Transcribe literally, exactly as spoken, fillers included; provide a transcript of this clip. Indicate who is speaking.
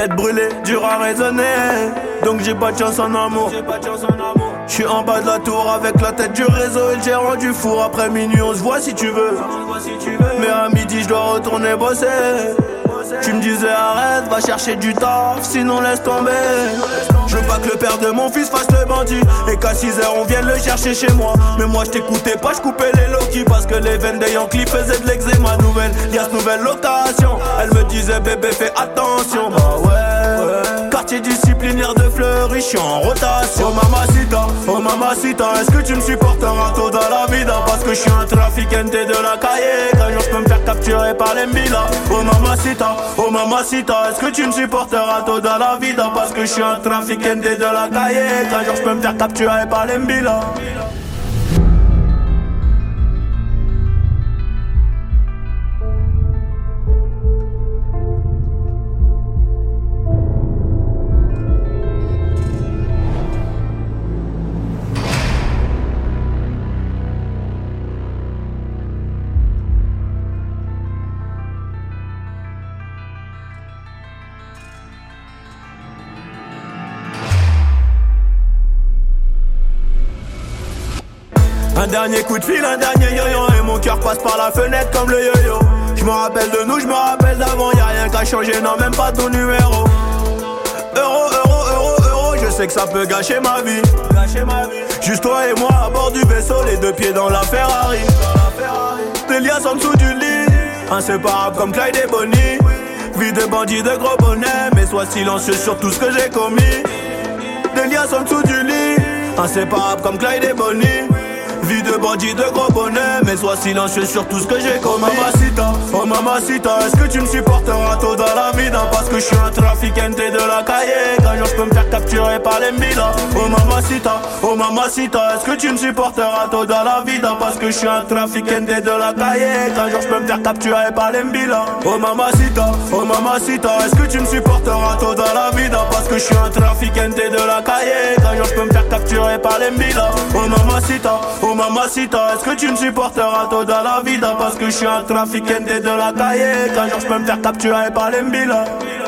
Speaker 1: tête brûlée, dur à raisonner. Donc j'ai pas de chance en amour. Je suis en bas de la tour avec la tête du réseau et le gérant du four. Après minuit on se voit si tu veux. Mais à midi je dois retourner bosser. Tu me disais arrête, va chercher du taf, sinon laisse tomber. Je veux pas que le père de mon fils fasse le bandit et qu'à six heures on vienne le chercher chez moi. Mais moi je t'écoutais pas, je coupais les Loki parce que les veines des Yankees faisaient de l'eczéma. Nouvelle, y'a ce nouvelle location. Elle me disait bébé fais attention. Bah ouais, ouais. Quartier disciplinaire de Fleury, je suis en rotation. Oh mamacita, oh mamacita, est-ce que tu me supporteras tôt dans la vida? Parce que je suis un trafiquante de la cahier. Qu'un jour je peux me faire capturer par les Mbila. Oh mamacita, oh mamacita, est-ce que tu me supporteras tôt dans la vida? Parce que je suis un trafiquante de la cahier. Qu'un jour je peux me faire capturer par les Mbila. Un dernier coup de fil, un dernier yo-yo et mon cœur passe par la fenêtre comme le yo-yo. Je me rappelle de nous, je me rappelle d'avant, y'a rien qu'à changer, non même pas ton numéro. Euro, euro, euro, euro, je sais que ça peut gâcher ma vie. Gâcher ma vie. Juste toi et moi à bord du vaisseau, les deux pieds dans la Ferrari. Les liasses en dessous du lit, inséparables comme Clyde et Bonnie. Vie de bandit de gros bonnet, mais sois silencieux sur tout ce que j'ai commis. Des liasses en dessous du lit, inséparables comme Clyde et Bonnie. Vie de bandit de gros bonnet, mais sois silencieux sur tout ce que j'ai commis. Oh mamacita, oh mamacita, est-ce que tu me supporteras tôt dans la vida? Parce que je suis un trafiquante de la cahier. Qu'un jour je peux me faire capturer par les Mbila. Oh mamacita, oh mamacita, est-ce que tu me supporteras tôt dans la vida? Parce que je suis un trafiquante de la cahier. Qu'un jour je peux me faire capturer par les Mbila. Oh mamacita, oh mamacita, est-ce que tu me supporteras tôt dans la vida? Parce que je suis un trafiquante de la cahier. Qu'un jour je peux me faire capturer par les Mbila. Oh mamacita, oh mamacita, est-ce que tu me supporteras tôt dans la vida? Parce que je suis un trafiquante de la cahier. Qu'un jour je peux me faire capturer par les Mbila.